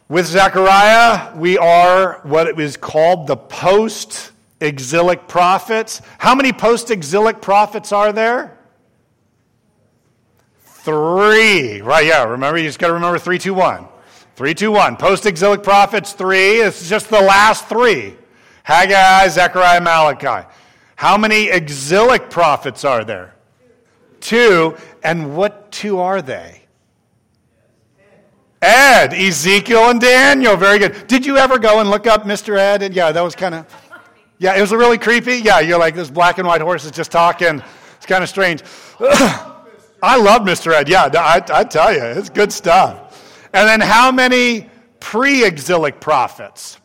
With Zechariah, we are what is called the post-exilic prophets. How many post-exilic prophets are there? 3. Right, yeah, remember, you just got to remember 3, 2, 1. 3, 2, 1. Post-exilic prophets, 3. It's just the last 3. Haggai, Zechariah, Malachi. How many exilic prophets are there? 2. And what 2 are they? Ed, Ezekiel, and Daniel. Very good. Did you ever go and look up Mr. Ed? And yeah, that was kind of, yeah, it was really creepy. Yeah, you're like, this black and white horse is just talking. It's kind of strange. I love Mr. Ed. Yeah, I tell you, it's good stuff. And then how many pre-exilic prophets?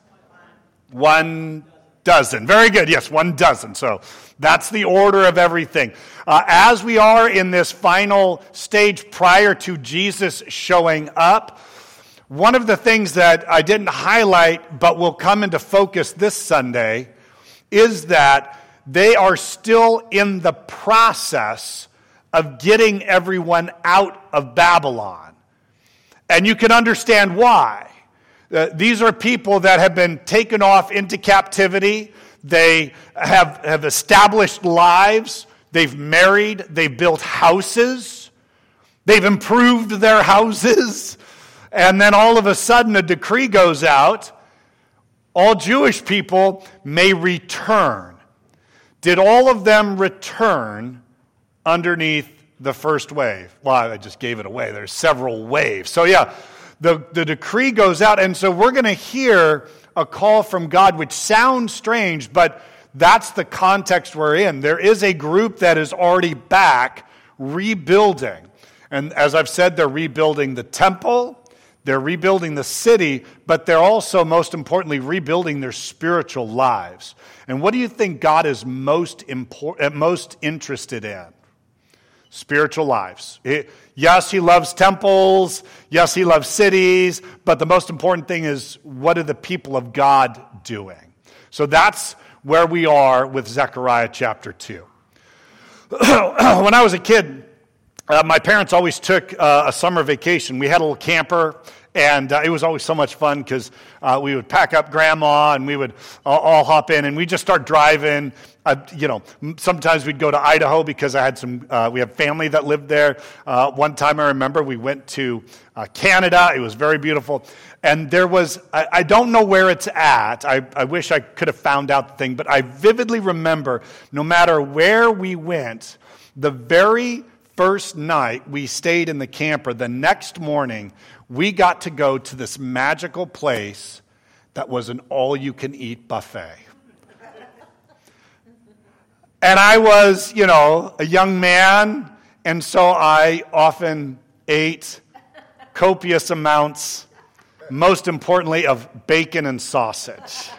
1 dozen. Very good. Yes, 1 dozen. So that's the order of everything. As we are in this final stage prior to Jesus showing up, one of the things that I didn't highlight but will come into focus this Sunday is that they are still in the process of getting everyone out of Babylon. And you can understand why. These are people that have been taken off into captivity. They have established lives. They've married. They've built houses. They've improved their houses. And then all of a sudden a decree goes out. All Jewish people may return. Did all of them return underneath the first wave? Well, I just gave it away. There's several waves. So yeah, the decree goes out. And so we're going to hear a call from God, which sounds strange, but that's the context we're in. There is a group that is already back rebuilding. And as I've said, they're rebuilding the temple, they're rebuilding the city, but they're also, most importantly, rebuilding their spiritual lives. And what do you think God is most interested in? Spiritual lives. Yes, he loves temples. Yes, he loves cities. But the most important thing is, what are the people of God doing? So that's where we are with Zechariah chapter 2. When I was a kid, my parents always took a summer vacation. We had a little camper, and it was always so much fun because we would pack up Grandma, and we would all hop in, and we'd just start driving. Sometimes we'd go to Idaho because I had we have family that lived there. One time I remember we went to Canada. It was very beautiful. And there was, I don't know where it's at. I wish I could have found out the thing, but I vividly remember no matter where we went, the very first night we stayed in the camper, the next morning we got to go to this magical place that was an all-you-can-eat buffet. And I was, a young man, and so I often ate copious amounts, most importantly, of bacon and sausage.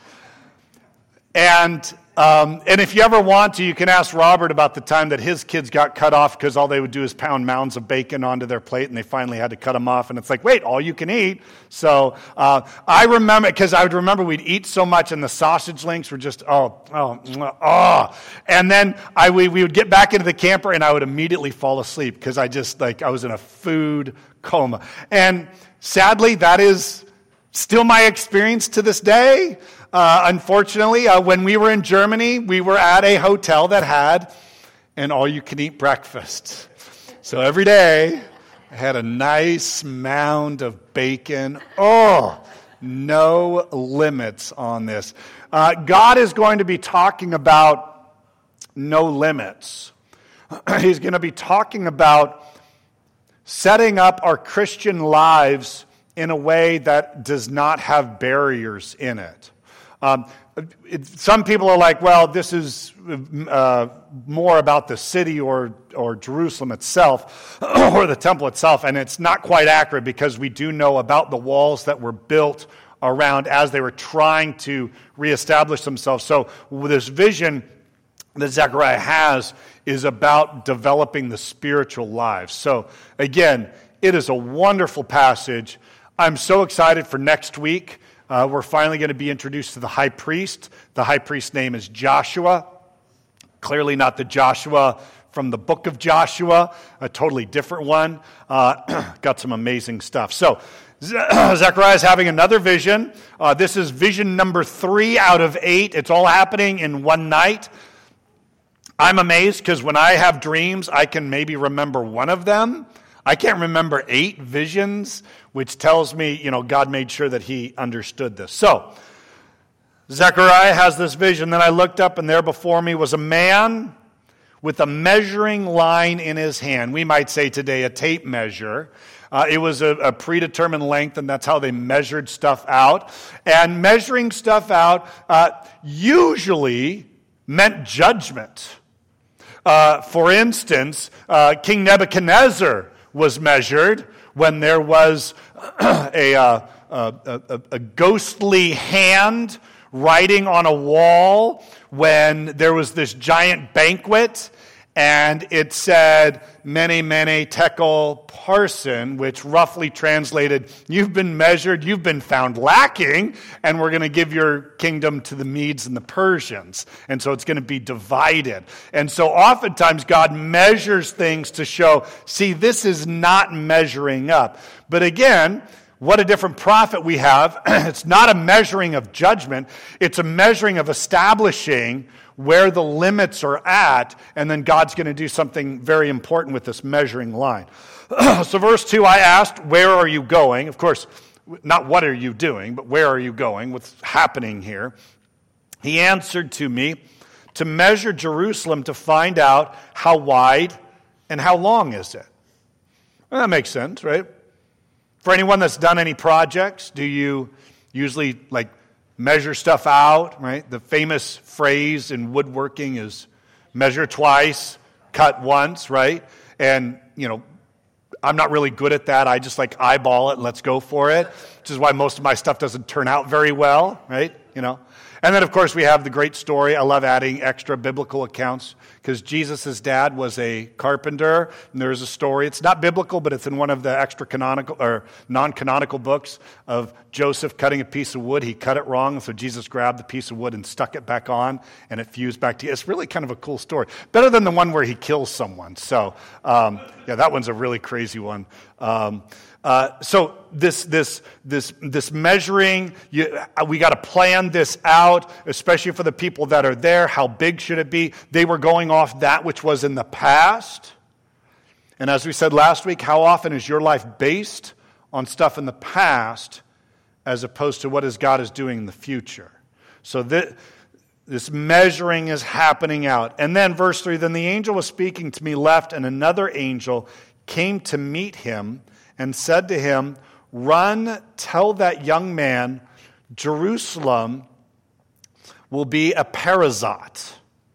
And if you ever want to, you can ask Robert about the time that his kids got cut off because all they would do is pound mounds of bacon onto their plate, and they finally had to cut them off. And it's like, wait, all you can eat. So I remember, because I would remember we'd eat so much, and the sausage links were just, oh. And then we would get back into the camper, and I would immediately fall asleep because I was in a food coma. And sadly, that is still my experience to this day. Unfortunately, when we were in Germany, we were at a hotel that had an all-you-can-eat breakfast. So every day, I had a nice mound of bacon. Oh, no limits on this. God is going to be talking about no limits. He's going to be talking about setting up our Christian lives in a way that does not have barriers in it. Some people are like, well, this is more about the city or Jerusalem itself or the temple itself, and it's not quite accurate because we do know about the walls that were built around as they were trying to reestablish themselves. So this vision that Zechariah has is about developing the spiritual lives. So again, it is a wonderful passage. I'm so excited for next week. We're finally going to be introduced to the high priest. The high priest's name is Joshua. Clearly not the Joshua from the book of Joshua, a totally different one. Got some amazing stuff. So, Zechariah is having another vision. This is vision number 3 out of 8. It's all happening in one night. I'm amazed because when I have dreams, I can maybe remember one of them. I can't remember 8 visions, which tells me, God made sure that he understood this. So, Zechariah has this vision. Then I looked up, and there before me was a man with a measuring line in his hand. We might say today a tape measure. It was a predetermined length, and that's how they measured stuff out. And measuring stuff out usually meant judgment. For instance, King Nebuchadnezzar was measured when there was a ghostly hand writing on a wall when there was this giant banquet, and it said, Mene, Mene, Tekel, Parsin, which roughly translated, you've been measured, you've been found lacking, and we're going to give your kingdom to the Medes and the Persians. And so it's going to be divided. And so oftentimes God measures things to show, see, this is not measuring up. But again, what a different prophet we have. It's not a measuring of judgment. It's a measuring of establishing where the limits are at, and then God's going to do something very important with this measuring line. So verse 2, I asked, where are you going? Of course, not what are you doing, but where are you going? What's happening here? He answered to me, to measure Jerusalem to find out how wide and how long is it. Well, that makes sense, right? For anyone that's done any projects, do you usually measure stuff out, right? The famous phrase in woodworking is measure twice, cut once, right? And, I'm not really good at that. I just eyeball it and let's go for it, which is why most of my stuff doesn't turn out very well, right? And then, of course, we have the great story. I love adding extra biblical accounts because Jesus' dad was a carpenter, and there's a story. It's not biblical, but it's in one of the extra canonical or non-canonical books of Joseph cutting a piece of wood. He cut it wrong, so Jesus grabbed the piece of wood and stuck it back on, and it fused back together. It's really kind of a cool story. Better than the one where he kills someone. So, that one's a really crazy one. So this measuring, we got to plan this out, especially for the people that are there. How big should it be? They were going off that which was in the past. And as we said last week, how often is your life based on stuff in the past as opposed to what God is doing in the future? So this measuring is happening out. And then verse 3, then the angel was speaking to me left, and another angel came to meet him and said to him, run, tell that young man, Jerusalem will be a Perazat,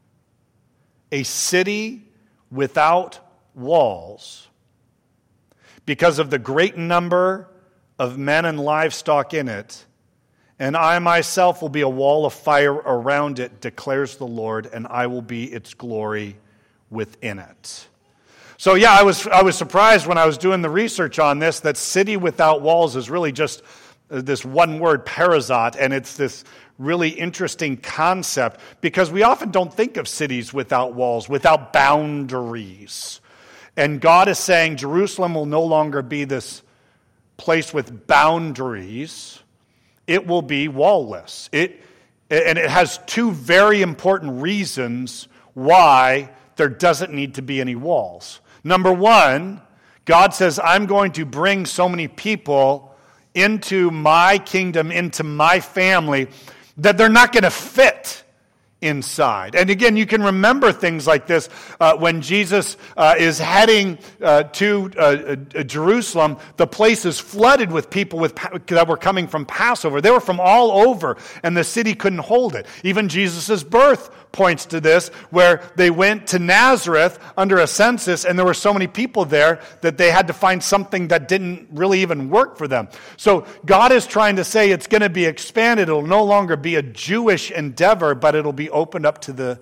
a city without walls, because of the great number of men and livestock in it. And I myself will be a wall of fire around it, declares the Lord, and I will be its glory within it. So I was surprised when I was doing the research on this that city without walls is really just this one word, Perazat, and it's this really interesting concept because we often don't think of cities without walls, without boundaries. And God is saying Jerusalem will no longer be this place with boundaries. It will be wallless. And it has 2 very important reasons why there doesn't need to be any walls. Number 1, God says, I'm going to bring so many people into my kingdom, into my family, that they're not going to fit inside. And again, you can remember things like this when Jesus is heading to Jerusalem. The place is flooded with people that were coming from Passover. They were from all over, and the city couldn't hold it. Even Jesus' birth points to this, where they went to Nazareth under a census, and there were so many people there that they had to find something that didn't really even work for them. So God is trying to say it's going to be expanded. It'll no longer be a Jewish endeavor, but it'll be opened up to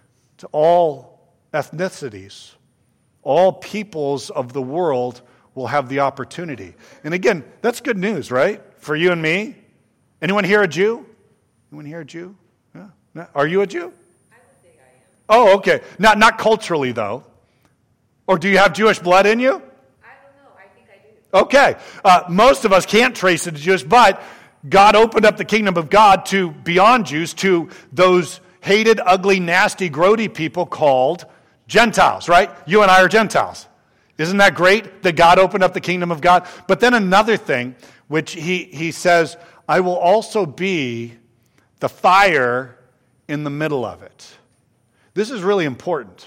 all ethnicities. All peoples of the world will have the opportunity. And again, that's good news, right? For you and me. Anyone here a Jew? Anyone here a Jew? Yeah. Are you a Jew? I would think I am. Oh, okay. Not culturally, though. Or do you have Jewish blood in you? I don't know. I think I do. Okay. Most of us can't trace it to Jews, but God opened up the kingdom of God to beyond Jews, to those hated, ugly, nasty, grody people called Gentiles, right? You and I are Gentiles. Isn't that great that God opened up the kingdom of God? But then another thing, which he says, I will also be the fire in the middle of it. This is really important.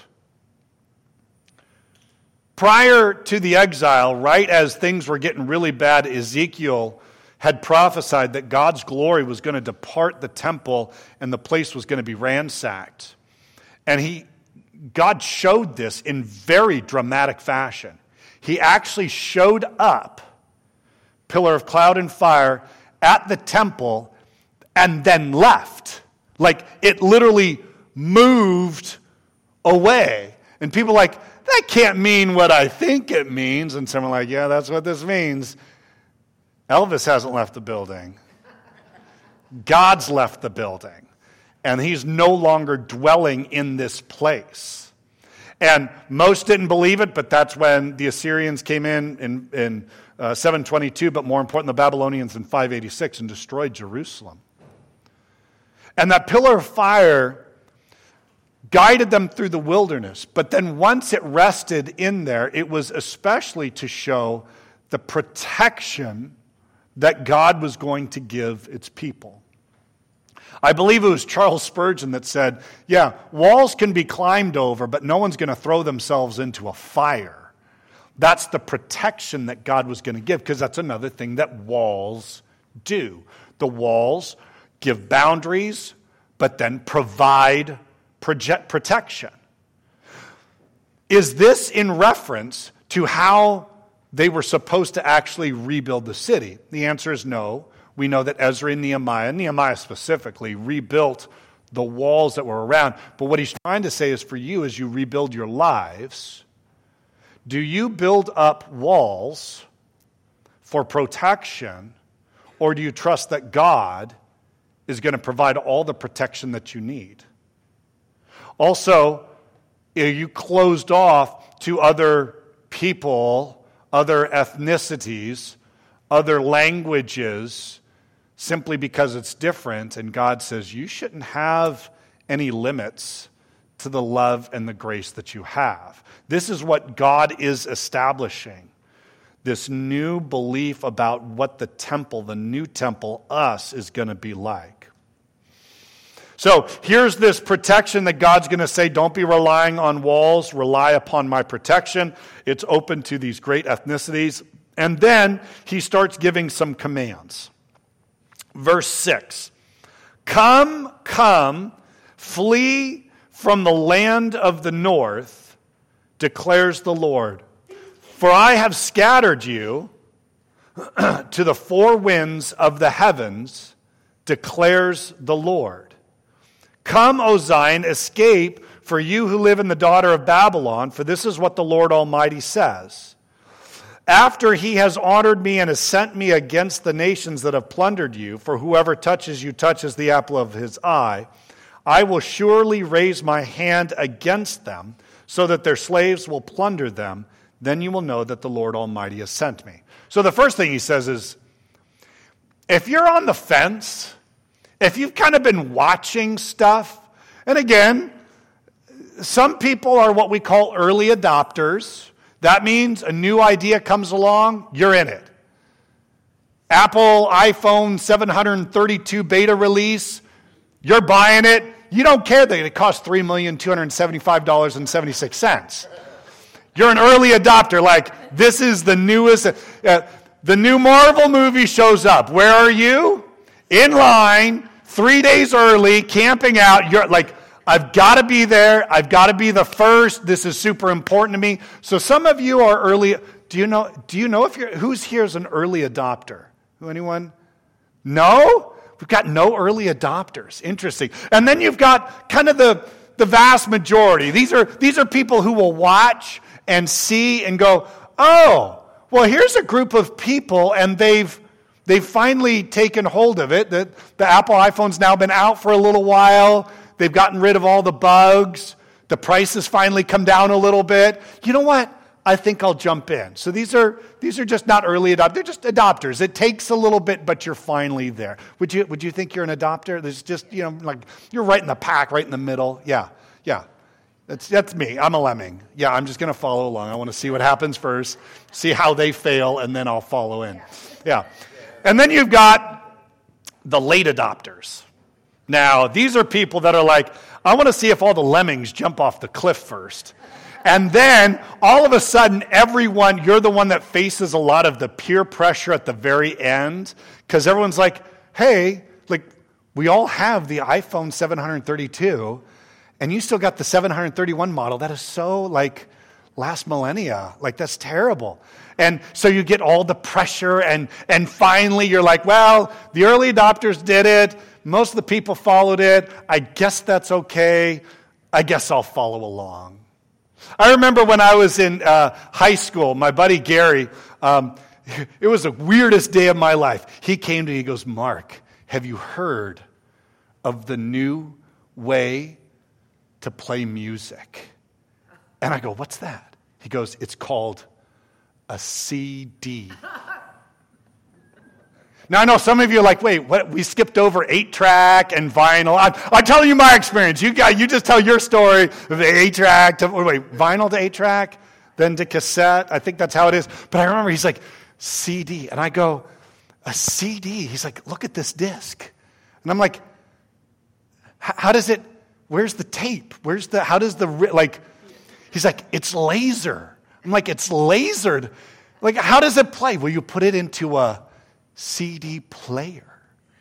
Prior to the exile, right as things were getting really bad, Ezekiel had prophesied that God's glory was going to depart the temple and the place was going to be ransacked. And God showed this in very dramatic fashion. He actually showed up, pillar of cloud and fire, at the temple and then left. Like it literally moved away. And people are like, that can't mean what I think it means. And some are like, yeah, that's what this means. Elvis hasn't left the building. God's left the building. And he's no longer dwelling in this place. And most didn't believe it, but that's when the Assyrians came in 722, but more important, the Babylonians in 586 and destroyed Jerusalem. And that pillar of fire guided them through the wilderness. But then once it rested in there, it was especially to show the protection that God was going to give its people. I believe it was Charles Spurgeon that said, yeah, walls can be climbed over, but no one's going to throw themselves into a fire. That's the protection that God was going to give, because that's another thing that walls do. The walls give boundaries, but then provide protection. Is this in reference to how they were supposed to actually rebuild the city? The answer is no. We know that Ezra and Nehemiah specifically, rebuilt the walls that were around. But what he's trying to say is for you, as you rebuild your lives, do you build up walls for protection, or do you trust that God is going to provide all the protection that you need? Also, are you closed off to other people, other ethnicities, other languages, simply because it's different, and God says you shouldn't have any limits to the love and the grace that you have? This is what God is establishing, this new belief about what the temple, the new temple, us, is going to be like. So here's this protection that God's going to say, don't be relying on walls, rely upon my protection. It's open to these great ethnicities. And then he starts giving some commands. Verse 6, come, flee from the land of the north, declares the Lord. For I have scattered you to the four winds of the heavens, declares the Lord. Come, O Zion, escape, for you who live in the daughter of Babylon, for this is what the Lord Almighty says. After he has honored me and has sent me against the nations that have plundered you, for whoever touches you touches the apple of his eye, I will surely raise my hand against them, so that their slaves will plunder them. Then you will know that the Lord Almighty has sent me. So the first thing he says is, if you're on the fence, if you've kind of been watching stuff, and again, some people are what we call early adopters. That means a new idea comes along, you're in it. Apple iPhone 732 beta release, you're buying it. You don't care that it costs $3,275.76. You're an early adopter, like this is the newest. The new Marvel movie shows up. Where are you? In line, 3 days early, camping out. You're like, I've got to be there. I've got to be the first. This is super important to me. So some of you are early. Do you know if who's here is an early adopter? Anyone? No? We've got no early adopters. Interesting. And then you've got kind of the vast majority. These are people who will watch and see and go, oh, well, here's a group of people, and they've finally taken hold of it. The Apple iPhone's now been out for a little while. They've gotten rid of all the bugs. The price has finally come down a little bit. You know what? I think I'll jump in. So these are just not early adopters. They're just adopters. It takes a little bit, but you're finally there. Would you think you're an adopter? There's just, like you're right in the pack, right in the middle. Yeah. That's me. I'm a lemming. Yeah, I'm just going to follow along. I want to see what happens first, see how they fail, and then I'll follow in. Yeah. And then you've got the late adopters. Now, these are people that are like, I want to see if all the lemmings jump off the cliff first. And then, all of a sudden, you're the one that faces a lot of the peer pressure at the very end, because everyone's like, hey, like, we all have the iPhone 732, and you still got the 731 model. That is so, like, last millennia. Like, that's terrible. And so you get all the pressure, and finally you're like, well, the early adopters did it. Most of the people followed it. I guess that's okay. I guess I'll follow along. I remember when I was in high school, my buddy Gary, it was the weirdest day of my life. He came to me, he goes, Mark, have you heard of the new way to play music? And I go, what's that? He goes, it's called a CD. Now, I know some of you are like, wait, what? We skipped over 8-track and vinyl. I'm telling you my experience. You just tell your story of the 8-track to, vinyl to 8-track, then to cassette. I think that's how it is. But I remember he's like, CD. And I go, a CD? He's like, look at this disc. And I'm like, how does it, where's the tape? He's like, it's laser. I'm like, it's lasered. Like, how does it play? Well, you put it into a CD player.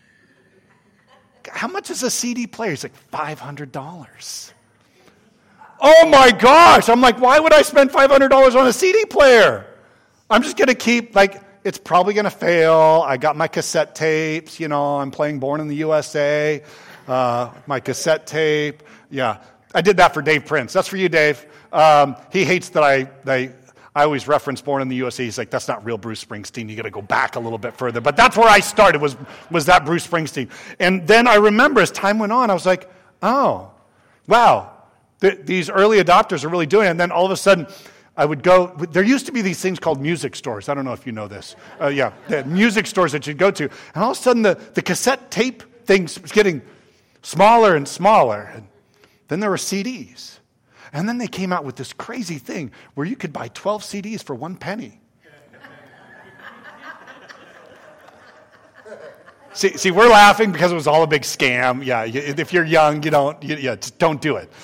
How much is a CD player? He's like, $500. Oh my gosh. I'm like, why would I spend $500 on a CD player? I'm just going to keep, it's probably going to fail. I got my cassette tapes, I'm playing Born in the USA, my cassette tape. Yeah, I did that for Dave Prince. That's for you, Dave. He hates that I always reference Born in the USA. He's like, that's not real Bruce Springsteen. You got to go back a little bit further. But that's where I started, was that Bruce Springsteen. And then I remember as time went on, I was like, oh, wow, these early adopters are really doing it. And then all of a sudden, I would go, there used to be these things called music stores. I don't know if you know this. The music stores that you'd go to. And all of a sudden, the cassette tape things was getting smaller and smaller. And then there were CDs. And then they came out with this crazy thing where you could buy 12 CDs for 1 penny. See, we're laughing because it was all a big scam. Yeah, if you're young, just don't do it.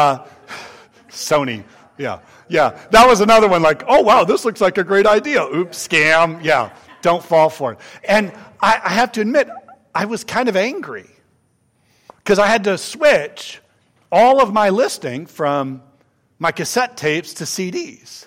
Sony, yeah. That was another one like, oh, wow, this looks like a great idea. Oops, scam. Yeah, don't fall for it. And I have to admit, I was kind of angry because I had to switch all of my listing from my cassette tapes to CDs.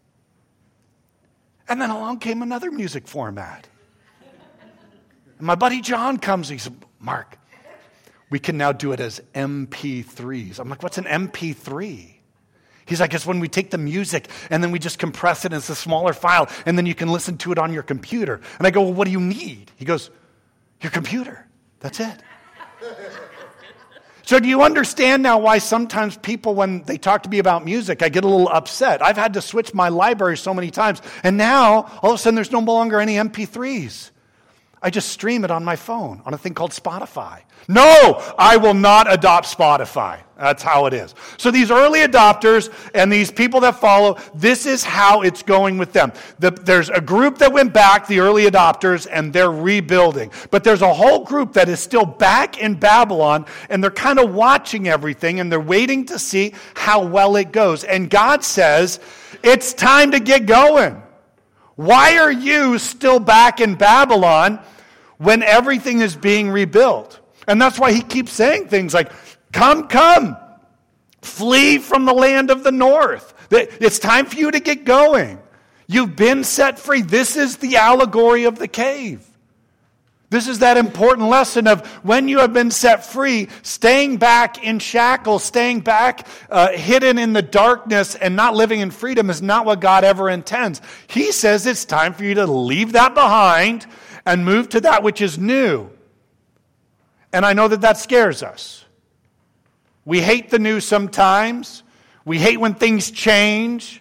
And then along came another music format. And my buddy John comes, he said, Mark, we can now do it as MP3s. I'm like, what's an MP3? He's like, it's when we take the music and then we just compress it into a smaller file and then you can listen to it on your computer. And I go, well, what do you need? He goes, your computer. That's it. So do you understand now why sometimes people, when they talk to me about music, I get a little upset? I've had to switch my library so many times, and now, all of a sudden, there's no longer any MP3s. I just stream it on my phone, on a thing called Spotify. No, I will not adopt Spotify. That's how it is. So these early adopters and these people that follow, this is how it's going with them. There's a group that went back, the early adopters, and they're rebuilding. But there's a whole group that is still back in Babylon, and they're kind of watching everything, and they're waiting to see how well it goes. And God says, it's time to get going. Why are you still back in Babylon when everything is being rebuilt? And that's why he keeps saying things like, come, flee from the land of the north. It's time for you to get going. You've been set free. This is the allegory of the cave. This is that important lesson of when you have been set free, staying back in shackles, staying back hidden in the darkness and not living in freedom is not what God ever intends. He says it's time for you to leave that behind and move to that which is new. And I know that scares us. We hate the new sometimes. We hate when things change.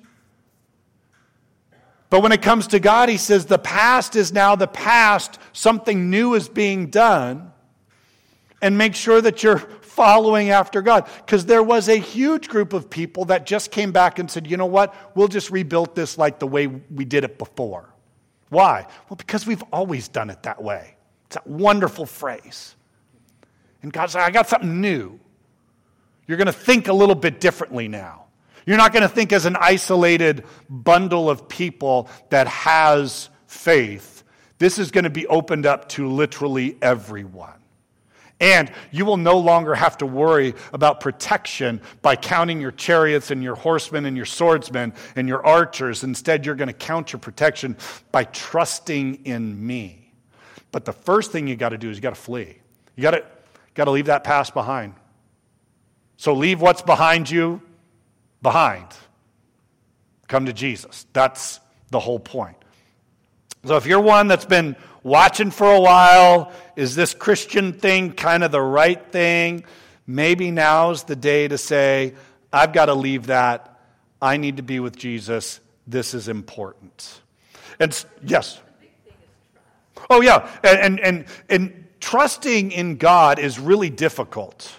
But when it comes to God, he says the past is now the past. Something new is being done. And make sure that you're following after God. Because there was a huge group of people that just came back and said, you know what? We'll just rebuild this like the way we did it before. Why? Well, because we've always done it that way. It's a wonderful phrase. And God said, I got something new. You're going to think a little bit differently now. You're not going to think as an isolated bundle of people that has faith. This is going to be opened up to literally everyone. And you will no longer have to worry about protection by counting your chariots and your horsemen and your swordsmen and your archers. Instead, you're going to count your protection by trusting in me. But the first thing you got to do is you got to flee. You got to leave that past behind. So leave what's behind you behind. Come to Jesus. That's the whole point. So if you're one that's been watching for a while, is this Christian thing kind of the right thing? Maybe now's the day to say, I've got to leave that. I need to be with Jesus. This is important. And yes. Oh yeah, and trusting in God is really difficult.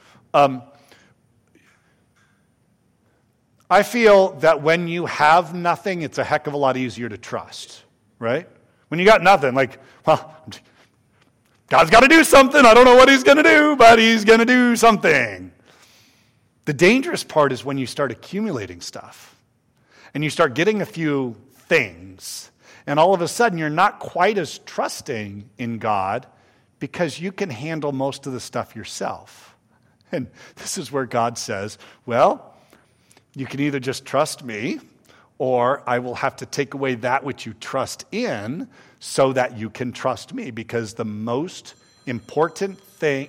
I feel that when you have nothing, it's a heck of a lot easier to trust, right? When you got nothing, like, well, God's got to do something. I don't know what he's going to do, but he's going to do something. The dangerous part is when you start accumulating stuff and you start getting a few things, and all of a sudden you're not quite as trusting in God because you can handle most of the stuff yourself. And this is where God says, well, you can either just trust me, or I will have to take away that which you trust in so that you can trust me. Because the most important thing...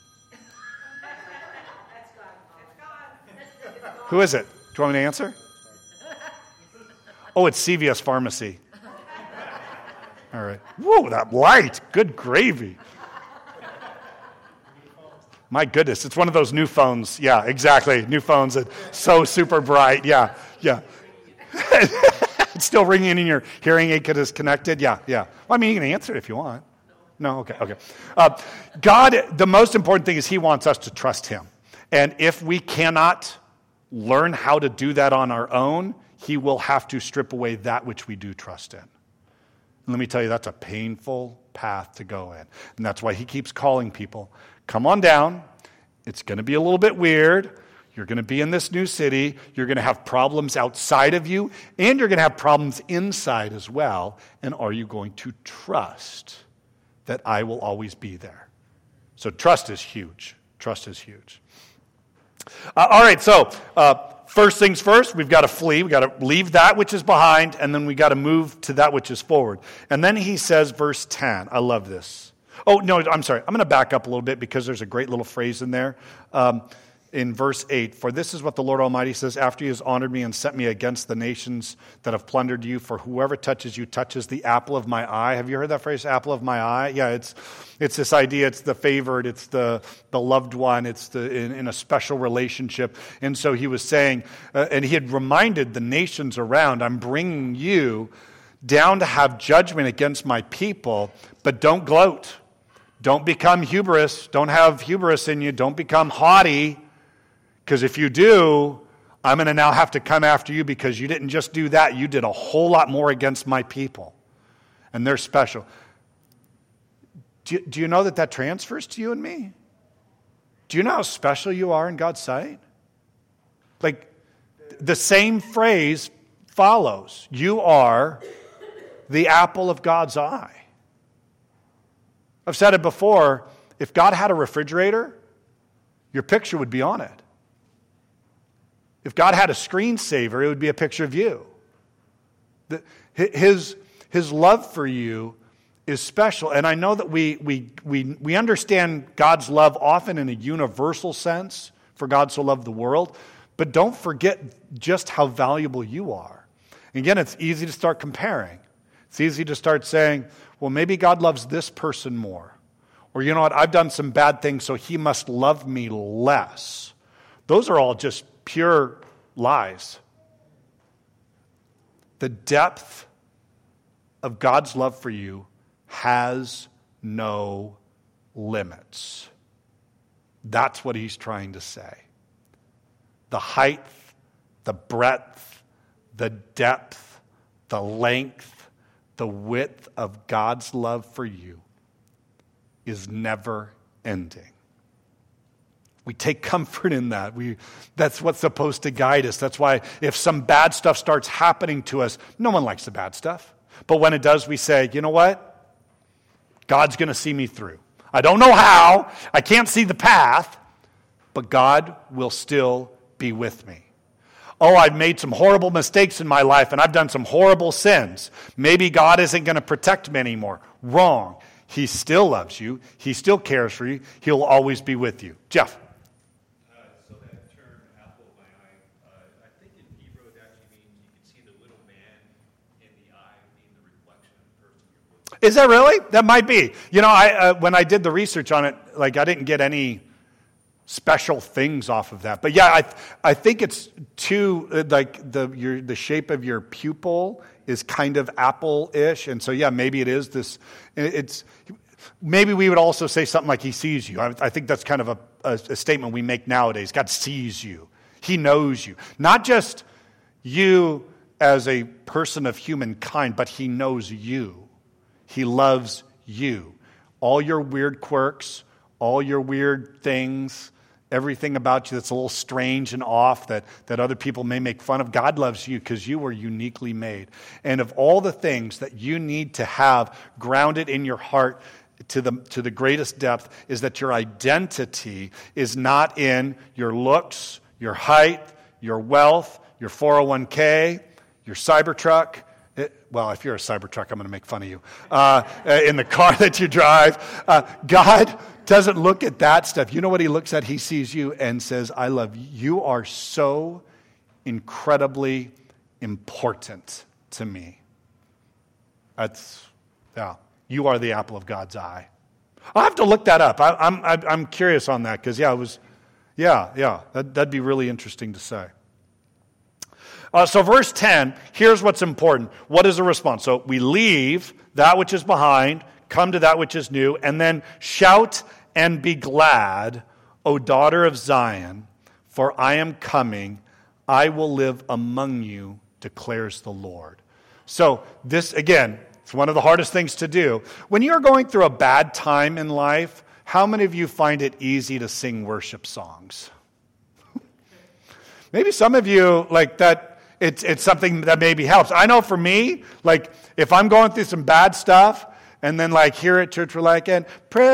Who is it? Do you want me to answer? Oh, it's CVS Pharmacy. All right. Whoa, that light. Good gravy. My goodness, it's one of those new phones. Yeah, exactly. New phones that so super bright. Yeah. It's still ringing in your hearing aid because it's connected. Yeah. Well, I mean, you can answer it if you want. No? Okay. God, the most important thing is he wants us to trust him. And if we cannot learn how to do that on our own, he will have to strip away that which we do trust in. And let me tell you, that's a painful path to go in. And that's why he keeps calling people, come on down. It's going to be a little bit weird. You're going to be in this new city. You're going to have problems outside of you, and you're going to have problems inside as well. And are you going to trust that I will always be there? So trust is huge. Trust is huge. All right, so first things first, we've got to flee. We've got to leave that which is behind, and then we've got to move to that which is forward. And then he says, verse 10, I love this. Oh, no, I'm sorry. I'm going to back up a little bit because there's a great little phrase in there. In verse 8, for this is what the Lord Almighty says, after he has honored me and sent me against the nations that have plundered you, for whoever touches you touches the apple of my eye. Have you heard that phrase, apple of my eye? Yeah, it's this idea, it's the favored, it's the loved one, it's in a special relationship. And so he was saying, and he had reminded the nations around, I'm bringing you down to have judgment against my people, but don't gloat. Don't become hubris. Don't have hubris in you. Don't become haughty. Because if you do, I'm going to now have to come after you because you didn't just do that. You did a whole lot more against my people. And they're special. Do you know that transfers to you and me? Do you know how special you are in God's sight? Like, the same phrase follows. You are the apple of God's eye. I've said it before, if God had a refrigerator, your picture would be on it. If God had a screensaver, it would be a picture of you. His love for you is special. And I know that we understand God's love often in a universal sense, for God so loved the world, but don't forget just how valuable you are. Again, it's easy to start comparing. It's easy to start saying, well, maybe God loves this person more. Or you know what, I've done some bad things, so he must love me less. Those are all just pure lies. The depth of God's love for you has no limits. That's what he's trying to say. The height, the breadth, the depth, the length, the width of God's love for you is never ending. We take comfort in that. That's what's supposed to guide us. That's why if some bad stuff starts happening to us, no one likes the bad stuff. But when it does, we say, you know what? God's going to see me through. I don't know how. I can't see the path. But God will still be with me. Oh, I've made some horrible mistakes in my life and I've done some horrible sins. Maybe God isn't going to protect me anymore. Wrong. He still loves you. He still cares for you. He'll always be with you. Jeff. So that term, apple of my eye, I think in Hebrew it actually means you can see the little man in the eye being the reflection of the person you're with. Is that really? That might be. You know, when I did the research on it, I didn't get any special things off of that. But yeah, I think it's the shape of your pupil is kind of apple-ish, and so yeah, maybe it is this. Maybe we would also say something like He sees you. I think that's kind of a statement we make nowadays. God sees you. He knows you, not just you as a person of humankind, but He knows you. He loves you. All your weird quirks, all your weird things, everything about you that's a little strange and off that other people may make fun of, God loves you because you were uniquely made. And of all the things that you need to have grounded in your heart to the greatest depth is that your identity is not in your looks, your height, your wealth, your 401k, your Cybertruck. Well, if you're a Cybertruck, I'm going to make fun of you. In the car that you drive. God doesn't look at that stuff. You know what He looks at? He sees you and says, I love you. You are so incredibly important to me. You are the apple of God's eye. I'll have to look that up. I'm curious on that because, that'd be really interesting to say. So verse 10, here's what's important. What is the response? So we leave that which is behind, come to that which is new, and then shout and be glad, O daughter of Zion, for I am coming. I will live among you, declares the Lord. So this, again, it's one of the hardest things to do. When you're going through a bad time in life, how many of you find it easy to sing worship songs? Maybe some of you like that. It's something that maybe helps. I know for me, if I'm going through some bad stuff, and then here at church we're and praise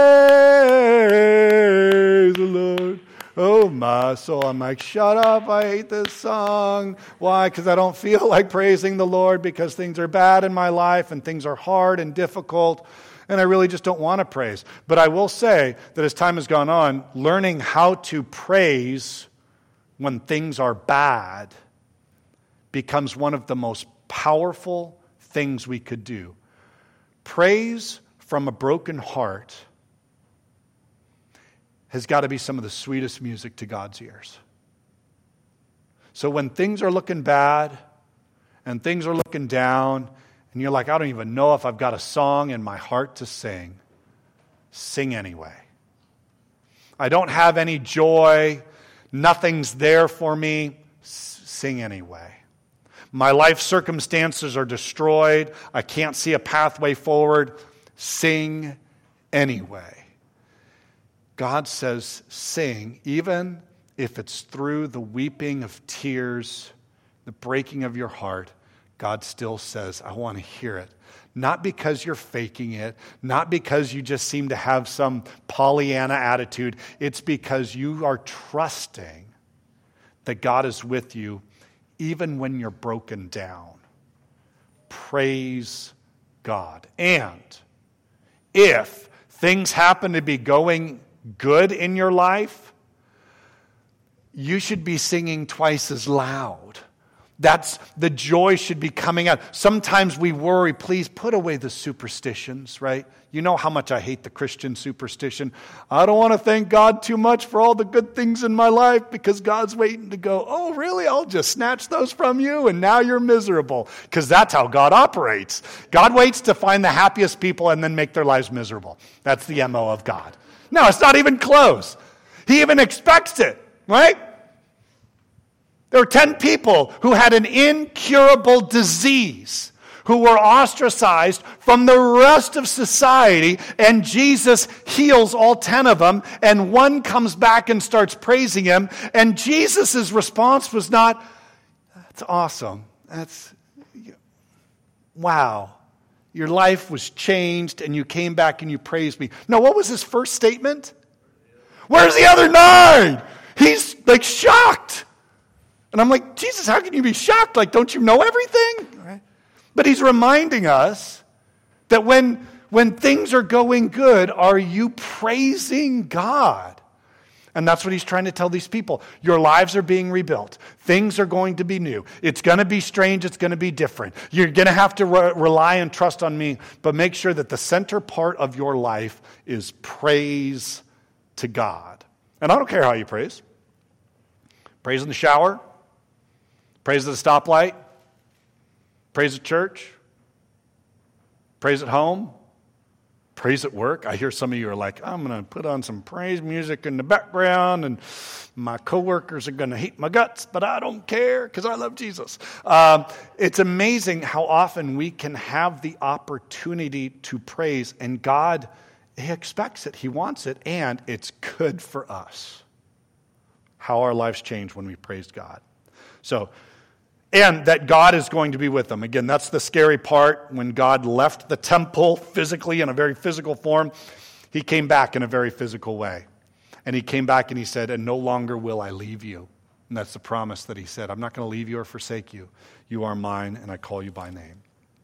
the Lord, oh my soul. I'm shut up, I hate this song. Why? Because I don't feel like praising the Lord because things are bad in my life and things are hard and difficult, and I really just don't want to praise. But I will say that as time has gone on, learning how to praise when things are bad becomes one of the most powerful things we could do. Praise from a broken heart has got to be some of the sweetest music to God's ears. So when things are looking bad and things are looking down and you're I don't even know if I've got a song in my heart to sing, sing anyway. I don't have any joy, nothing's there for me, sing anyway. My life circumstances are destroyed. I can't see a pathway forward. Sing anyway. God says, sing, even if it's through the weeping of tears, the breaking of your heart. God still says, I want to hear it. Not because you're faking it, not because you just seem to have some Pollyanna attitude. It's because you are trusting that God is with you even when you're broken down. Praise God. And if things happen to be going good in your life, you should be singing twice as loud That's the joy should be coming out. Sometimes we worry, please put away the superstitions, right? You know how much I hate the Christian superstition. I don't want to thank God too much for all the good things in my life because God's waiting to go, oh, really? I'll just snatch those from you and now you're miserable. Because that's how God operates. God waits to find the happiest people and then make their lives miserable. That's the MO of God. No, it's not even close. He even expects it, right? There were 10 people who had an incurable disease, who were ostracized from the rest of society, and Jesus heals all 10 of them, and one comes back and starts praising him, and Jesus' response was not, that's awesome, wow, your life was changed, and you came back and you praised me. No, what was his first statement? Where's the other 9? He's like shocked. And I'm like, Jesus, how can you be shocked? Like, don't you know everything? Right? But he's reminding us that when things are going good, are you praising God? And that's what he's trying to tell these people. Your lives are being rebuilt. Things are going to be new. It's going to be strange. It's going to be different. You're going to have to rely and trust on me. But make sure that the center part of your life is praise to God. And I don't care how you praise. Praise in the shower. Praise at the stoplight. Praise at church. Praise at home. Praise at work. I hear some of you are like, I'm going to put on some praise music in the background and my coworkers are going to hate my guts, but I don't care because I love Jesus. It's amazing how often we can have the opportunity to praise, and God, he expects it. He wants it, and it's good for us. How our lives change when we praise God. So, and that God is going to be with them. Again, that's the scary part. When God left the temple physically in a very physical form, he came back in a very physical way. And he came back and he said, and no longer will I leave you. And that's the promise that he said. I'm not going to leave you or forsake you. You are mine, and I call you by name.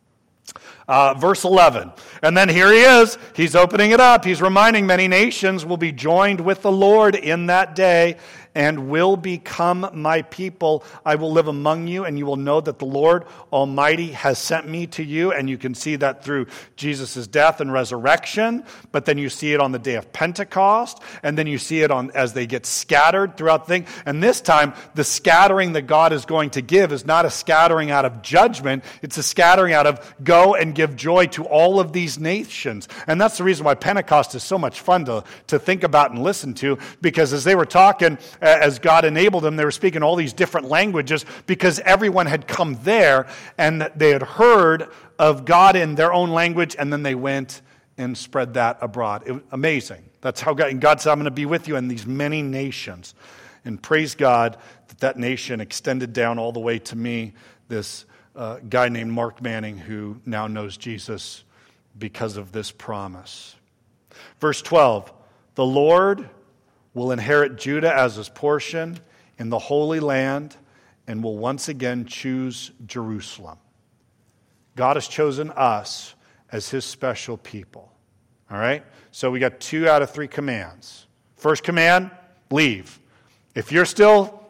Verse 11. And then here he is. He's opening it up. He's reminding many nations will be joined with the Lord in that day and will become my people. I will live among you, and you will know that the Lord Almighty has sent me to you. And you can see that through Jesus' death and resurrection. But then you see it on the day of Pentecost. And then you see it on as they get scattered throughout the thing. And this time, the scattering that God is going to give is not a scattering out of judgment. It's a scattering out of go and give joy to all of these nations. And that's the reason why Pentecost is so much fun to think about and listen to. Because as they were talking, as God enabled them, they were speaking all these different languages because everyone had come there and they had heard of God in their own language, and then they went and spread that abroad. It was amazing. That's how God said, I'm going to be with you in these many nations. And praise God that nation extended down all the way to me, this guy named Mark Manning, who now knows Jesus because of this promise. Verse 12, the Lord will inherit Judah as his portion in the Holy Land and will once again choose Jerusalem. God has chosen us as his special people. All right? So we got 2 out of 3 commands. First command, leave. If you're still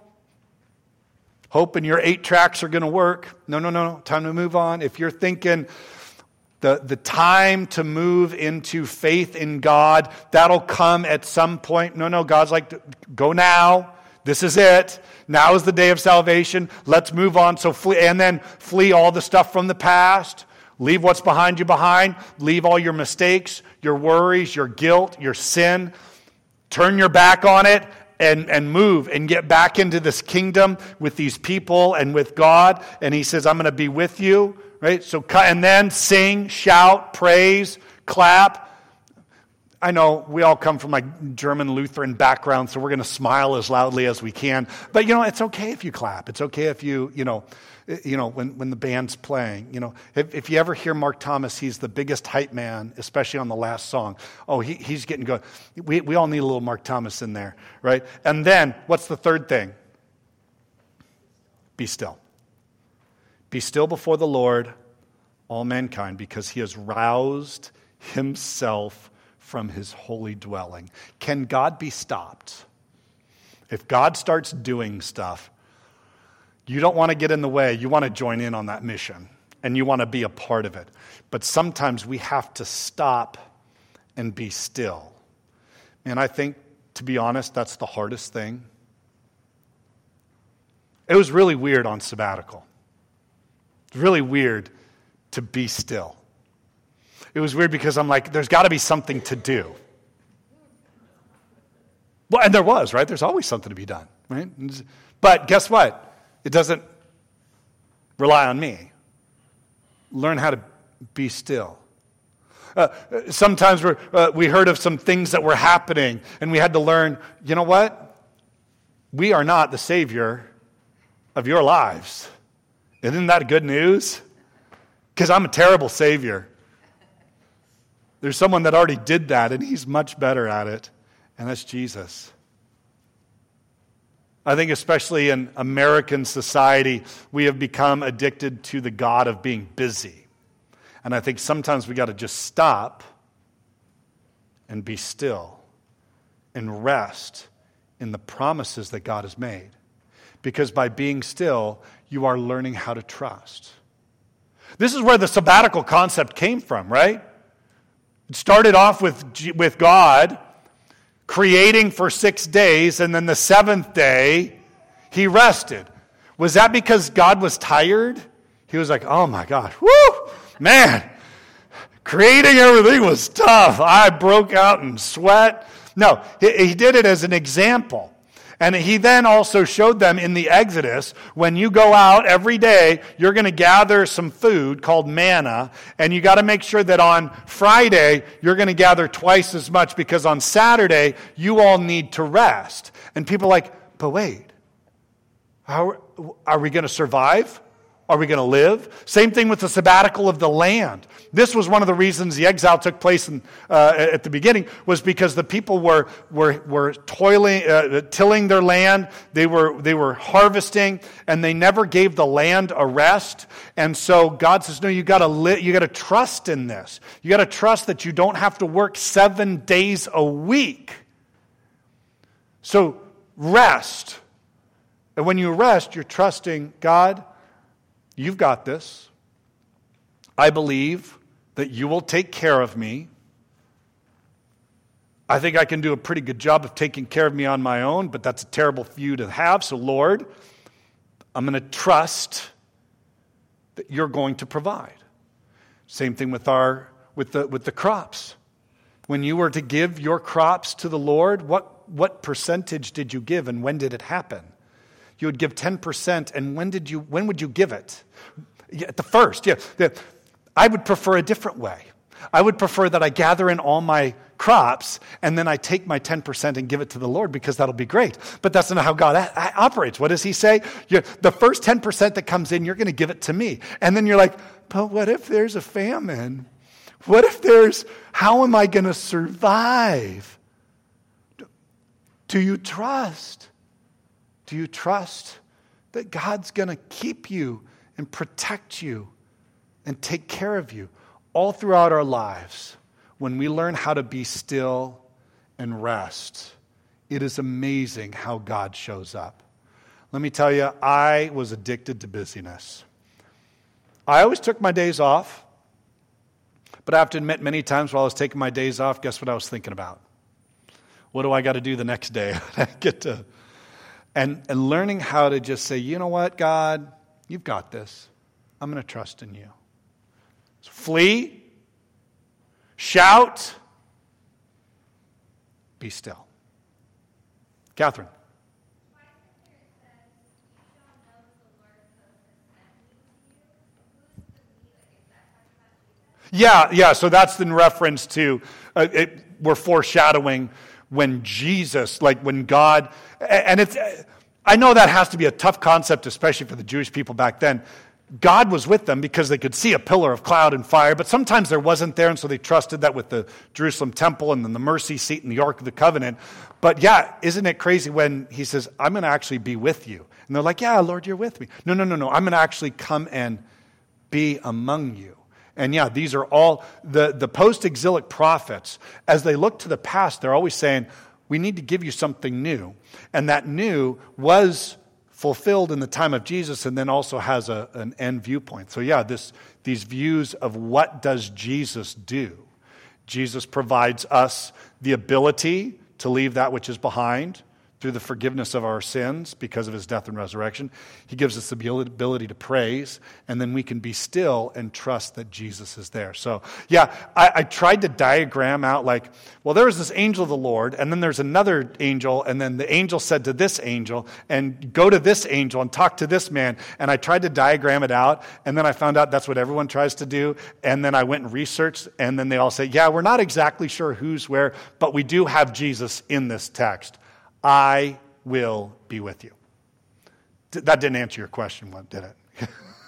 hoping your 8 tracks are going to work, no, time to move on. If you're thinking the time to move into faith in God, that'll come at some point. No, God's like, go now. This is it. Now is the day of salvation. Let's move on. So flee, and then flee all the stuff from the past. Leave what's behind you behind. Leave all your mistakes, your worries, your guilt, your sin. Turn your back on it and move and get back into this kingdom with these people and with God. And he says, I'm going to be with you. Right? So, and then sing, shout, praise, clap. I know we all come from like German Lutheran background, so we're going to smile as loudly as we can. But it's okay if you clap. It's okay if you when the band's playing. If you ever hear Mark Thomas, he's the biggest hype man, especially on the last song. Oh, he's getting going. We all need a little Mark Thomas in there, right? And then what's the third thing? Be still. Be still before the Lord, all mankind, because he has roused himself from his holy dwelling. Can God be stopped? If God starts doing stuff, You don't want to get in the way. You want to join in on that mission, and you want to be a part of it. But sometimes we have to stop and be still. And I think, to be honest, that's the hardest thing. It was really weird on sabbatical. It was really weird to be still. It was weird because I'm like, there's got to be something to do. Well, and there was, right? There's always something to be done, right? But guess what? It doesn't rely on me. Learn how to be still. Sometimes we heard of some things that were happening, and we had to learn, you know what? We are not the Savior of your lives. Isn't that good news? Because I'm a terrible Savior. There's someone that already did that, and he's much better at it, and that's Jesus. I think especially in American society, we have become addicted to the God of being busy. And I think sometimes we got to just stop and be still and rest in the promises that God has made. Because by being still, you are learning how to trust. This is where the sabbatical concept came from, right? It started off with God creating for 6 days, and then the seventh day, he rested. Was that because God was tired? He was like, oh my God, whoo, man, creating everything was tough. I broke out in sweat. No, he did it as an example. And he then also showed them in the Exodus, when you go out every day, you're going to gather some food called manna, and you got to make sure that on Friday, you're going to gather twice as much, because on Saturday, you all need to rest. And people are like, but wait, how are we going to survive? Are we going to live? Same thing with the sabbatical of the land. This was one of the reasons the exile took place at the beginning, was because the people were tilling their land. They were harvesting, and they never gave the land a rest. And so God says, no, you got to trust in this. You got to trust that you don't have to work 7 days a week. So rest. And when you rest, you're trusting God. You've got this. I believe that you will take care of me. I think I can do a pretty good job of taking care of me on my own, but that's a terrible view to have. So, Lord, I'm going to trust that you're going to provide. Same thing with the crops. When you were to give your crops to the Lord, what percentage did you give, and when did it happen? You would give 10%, and when would you give it? At the first, yeah. I would prefer a different way. I would prefer that I gather in all my crops, and then I take my 10% and give it to the Lord, because that'll be great. But that's not how God operates. What does he say? The first 10% that comes in, you're going to give it to me. And then you're like, but what if there's a famine? What if how am I going to survive? Do you trust? Do you trust that God's going to keep you and protect you and take care of you all throughout our lives? When we learn how to be still and rest, it is amazing how God shows up. Let me tell you, I was addicted to busyness. I always took my days off, but I have to admit, many times while I was taking my days off, guess what I was thinking about? What do I got to do the next day? I get to... And learning how to just say, you know what, God, you've got this. I'm going to trust in you. So flee, shout, be still. Catherine. Yeah, so that's in reference to, we're foreshadowing when Jesus, like when God, and I know that has to be a tough concept, especially for the Jewish people back then. God was with them because they could see a pillar of cloud and fire, but sometimes there wasn't there, and so they trusted that with the Jerusalem temple and then the mercy seat and the Ark of the Covenant. But yeah, isn't it crazy when he says, I'm going to actually be with you? And they're like, yeah, Lord, you're with me. No, I'm going to actually come and be among you. And yeah, these are all the post-exilic prophets. As they look to the past, they're always saying, we need to give you something new. And that new was fulfilled in the time of Jesus and then also has an end viewpoint. So yeah, these views of what does Jesus do? Jesus provides us the ability to leave that which is behind through the forgiveness of our sins because of his death and resurrection. He gives us the ability to praise, and then we can be still and trust that Jesus is there. So, yeah, I tried to diagram out there was this angel of the Lord, and then there's another angel, and then the angel said to this angel, and go to this angel and talk to this man. And I tried to diagram it out, and then I found out that's what everyone tries to do. And then I went and researched, and then they all say, yeah, we're not exactly sure who's where, but we do have Jesus in this text. I will be with you. That didn't answer your question, did it?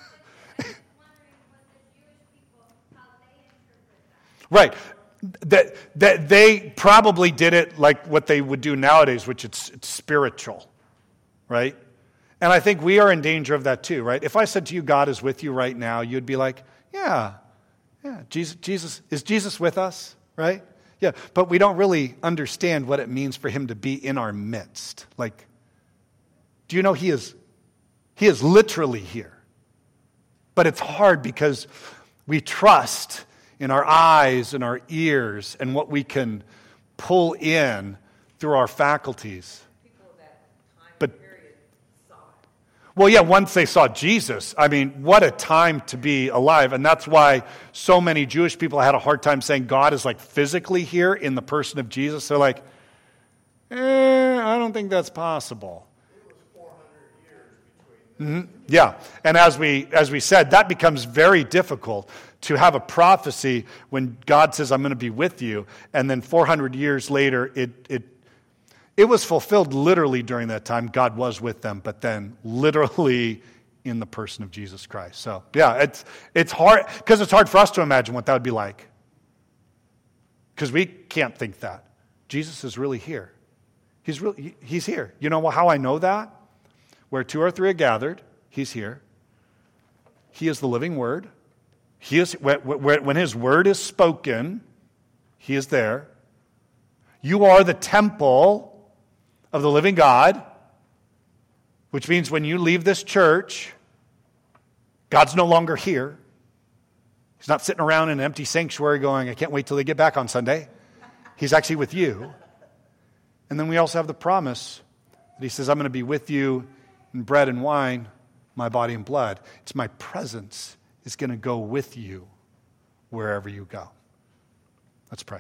Right. That they probably did it like what they would do nowadays, which it's spiritual, right? And I think we are in danger of that too, right? If I said to you, God is with you right now, you'd be like, yeah, Jesus, is Jesus with us, right? Yeah, but we don't really understand what it means for him to be in our midst. Do you know he is literally here? But it's hard because we trust in our eyes and our ears and what we can pull in through our faculties. People of that time But period saw it. well, yeah, once they saw Jesus, I mean, what a time to be alive. And that's why so many Jewish people had a hard time saying God is physically here in the person of Jesus. They're like, I don't think that's possible. It was 400 years between them. Yeah, and as we said, that becomes very difficult to have a prophecy when God says, I'm going to be with you, and then 400 years later, it was fulfilled literally during that time. God was with them, but then literally in the person of Jesus Christ. So, yeah, it's hard, because it's hard for us to imagine what that would be like. Because we can't think that. Jesus is really here. He's here. You know how I know that? Where two or three are gathered, he's here. He is the living word. He is when his word is spoken, he is there. You are the temple of the living God, which means when you leave this church, God's no longer here. He's not sitting around in an empty sanctuary going, I can't wait till they get back on Sunday. He's actually with you. And then we also have the promise that he says, I'm going to be with you in bread and wine, my body and blood. It's my presence is going to go with you wherever you go. Let's pray.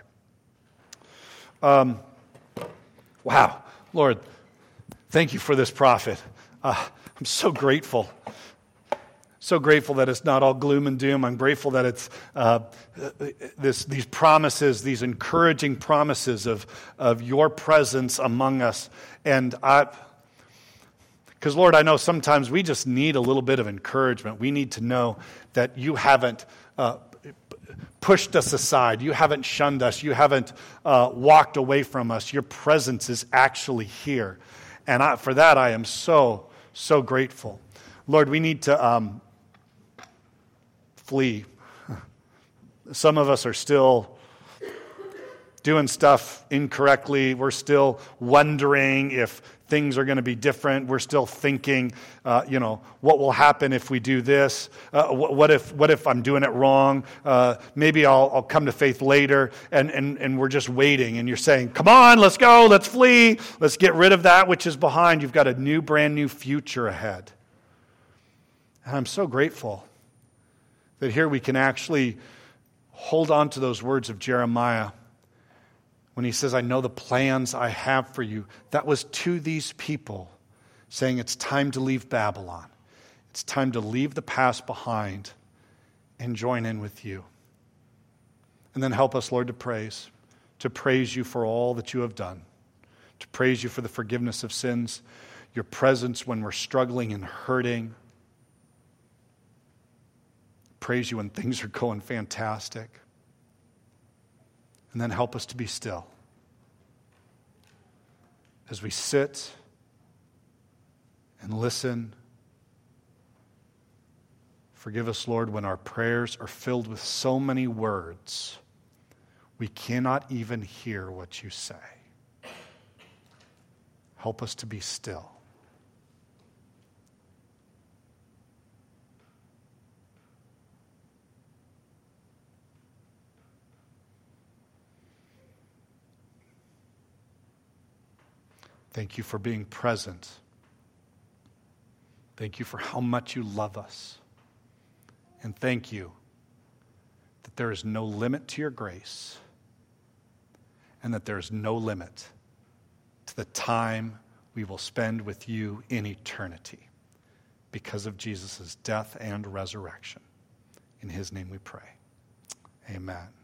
Wow. Lord, thank you for this prophet. I'm so grateful. So grateful that it's not all gloom and doom. I'm grateful that it's these promises, these encouraging promises of your presence among us. And because, Lord, I know sometimes we just need a little bit of encouragement. We need to know that you haven't pushed us aside. You haven't shunned us. You haven't walked away from us. Your presence is actually here. And for that, I am so, so grateful. Lord, we need to flee. Some of us are still doing stuff incorrectly. We're still wondering if things are going to be different. We're still thinking, what will happen if we do this? What if I'm doing it wrong? Maybe I'll come to faith later. And we're just waiting. And you're saying, come on, let's go, let's flee. Let's get rid of that which is behind. You've got a brand new future ahead. And I'm so grateful that here we can actually hold on to those words of Jeremiah when he says, I know the plans I have for you. That was to these people saying it's time to leave Babylon. It's time to leave the past behind and join in with you. And then help us, Lord, to praise you for all that you have done, to praise you for the forgiveness of sins, your presence when we're struggling and hurting. Praise you when things are going fantastic. And then help us to be still as we sit and listen. Forgive us, Lord, when our prayers are filled with so many words, we cannot even hear what you say. Help us to be still. Thank you for being present. Thank you for how much you love us. And thank you that there is no limit to your grace and that there is no limit to the time we will spend with you in eternity because of Jesus' death and resurrection. In his name we pray. Amen.